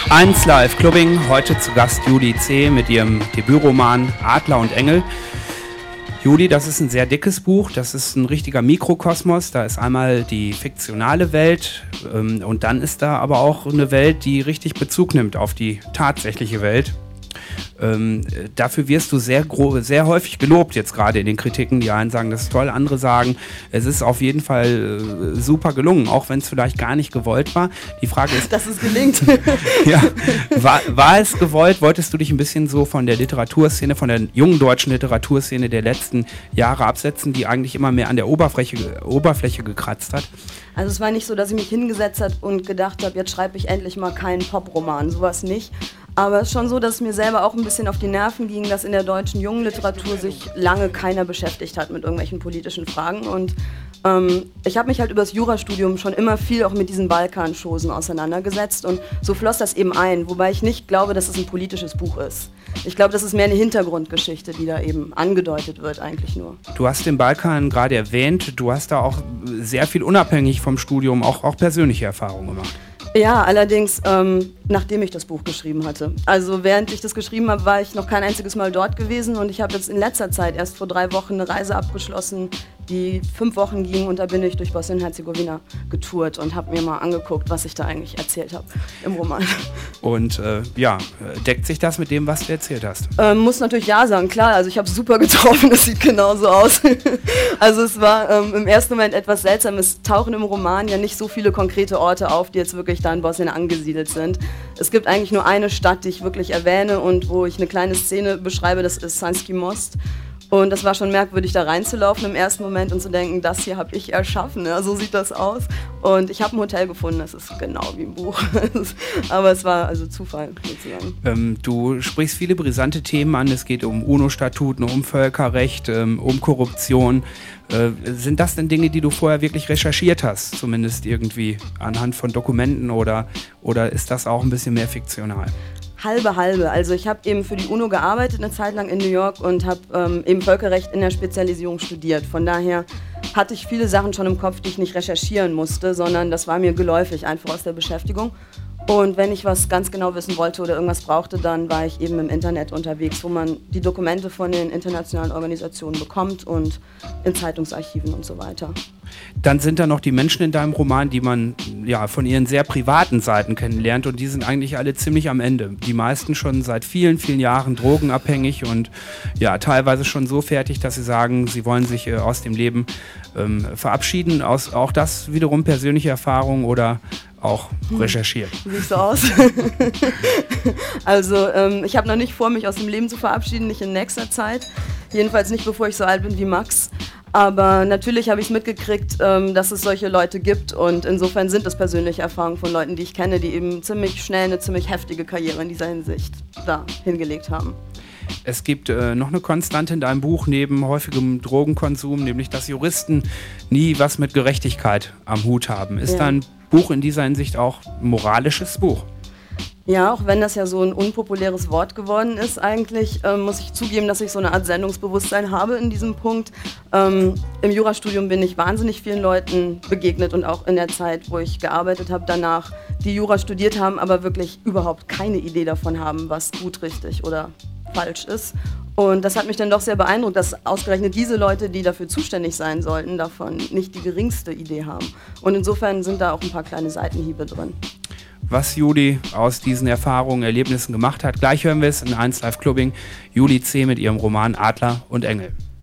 1 Live Clubbing, heute zu Gast Julie C. mit ihrem Debütroman Adler und Engel. Julie, das ist ein sehr dickes Buch, das ist ein richtiger Mikrokosmos, da ist einmal die fiktionale Welt und dann ist da aber auch eine Welt, die richtig Bezug nimmt auf die tatsächliche Welt. Dafür wirst du sehr häufig gelobt, jetzt gerade in den Kritiken. Die einen sagen, das ist toll, andere sagen, es ist auf jeden Fall super gelungen, auch wenn es vielleicht gar nicht gewollt war. Die Frage ist... Dass es gelingt. Ja, war es gewollt? Wolltest du dich ein bisschen so von der Literaturszene, von der jungen deutschen Literaturszene der letzten Jahre absetzen, die eigentlich immer mehr an der Oberfläche gekratzt hat? Also es war nicht so, dass ich mich hingesetzt habe und gedacht habe, jetzt schreibe ich endlich mal keinen Poproman, sowas nicht. Aber es ist schon so, dass es mir selber auch ein bisschen auf die Nerven ging, dass in der deutschen jungen Literatur sich lange keiner beschäftigt hat mit irgendwelchen politischen Fragen. Und ich habe mich halt über das Jurastudium schon immer viel auch mit diesen Balkanschosen auseinandergesetzt und so floss das eben ein, wobei ich nicht glaube, dass es ein politisches Buch ist. Ich glaube, das ist mehr eine Hintergrundgeschichte, die da eben angedeutet wird eigentlich nur. Du hast den Balkan gerade erwähnt, du hast da auch sehr viel unabhängig vom Studium auch persönliche Erfahrungen gemacht. Ja, allerdings nachdem ich das Buch geschrieben hatte. Also während ich das geschrieben habe, war ich noch kein einziges Mal dort gewesen und ich habe jetzt in letzter Zeit erst vor 3 Wochen eine Reise abgeschlossen, die 5 Wochen ging und da bin ich durch Bosnien-Herzegowina getourt und habe mir mal angeguckt, was ich da eigentlich erzählt habe im Roman. Und deckt sich das mit dem, was du erzählt hast? Muss natürlich ja sagen, klar, also ich habe es super getroffen, das sieht genauso aus. Also es war im ersten Moment etwas seltsam, es tauchen im Roman ja nicht so viele konkrete Orte auf, die jetzt wirklich da in Bosnien angesiedelt sind. Es gibt eigentlich nur eine Stadt, die ich wirklich erwähne und wo ich eine kleine Szene beschreibe, das ist Sanski Most. Und das war schon merkwürdig, da reinzulaufen im ersten Moment und zu denken, das hier habe ich erschaffen, ja, so sieht das aus. Und ich habe ein Hotel gefunden, das ist genau wie im Buch. Aber es war also Zufall, sozusagen. Du sprichst viele brisante Themen an, es geht um UNO-Statuten, um Völkerrecht, um Korruption. Sind das denn Dinge, die du vorher wirklich recherchiert hast, zumindest irgendwie anhand von Dokumenten oder ist das auch ein bisschen mehr fiktional? Halbe. Also ich habe eben für die UNO gearbeitet eine Zeit lang in New York und habe eben Völkerrecht in der Spezialisierung studiert. Von daher hatte ich viele Sachen schon im Kopf, die ich nicht recherchieren musste, sondern das war mir geläufig, einfach aus der Beschäftigung. Und wenn ich was ganz genau wissen wollte oder irgendwas brauchte, dann war ich eben im Internet unterwegs, wo man die Dokumente von den internationalen Organisationen bekommt und in Zeitungsarchiven und so weiter. Dann sind da noch die Menschen in deinem Roman, die man ja von ihren sehr privaten Seiten kennenlernt und die sind eigentlich alle ziemlich am Ende. Die meisten schon seit vielen, vielen Jahren drogenabhängig und ja, teilweise schon so fertig, dass sie sagen, sie wollen sich aus dem Leben verabschieden. Auch das wiederum persönliche Erfahrung oder auch recherchiert. Siehst du aus? Also ich habe noch nicht vor, mich aus dem Leben zu verabschieden, nicht in nächster Zeit. Jedenfalls nicht, bevor ich so alt bin wie Max. Aber natürlich habe ich es mitgekriegt, dass es solche Leute gibt und insofern sind es persönliche Erfahrungen von Leuten, die ich kenne, die eben ziemlich schnell eine ziemlich heftige Karriere in dieser Hinsicht da hingelegt haben. Es gibt noch eine Konstante in deinem Buch neben häufigem Drogenkonsum, nämlich dass Juristen nie was mit Gerechtigkeit am Hut haben. Ist dein Buch in dieser Hinsicht auch ein moralisches Buch? Ja, auch wenn das ja so ein unpopuläres Wort geworden ist eigentlich, muss ich zugeben, dass ich so eine Art Sendungsbewusstsein habe in diesem Punkt. Im Jurastudium bin ich wahnsinnig vielen Leuten begegnet und auch in der Zeit, wo ich gearbeitet habe danach, die Jura studiert haben, aber wirklich überhaupt keine Idee davon haben, was gut, richtig oder falsch ist. Und das hat mich dann doch sehr beeindruckt, dass ausgerechnet diese Leute, die dafür zuständig sein sollten, davon nicht die geringste Idee haben. Und insofern sind da auch ein paar kleine Seitenhiebe drin. Was Julie aus diesen Erfahrungen, Erlebnissen gemacht hat. Gleich hören wir es in 1 Live Clubbing. Julie C. mit ihrem Roman Adler und Engel.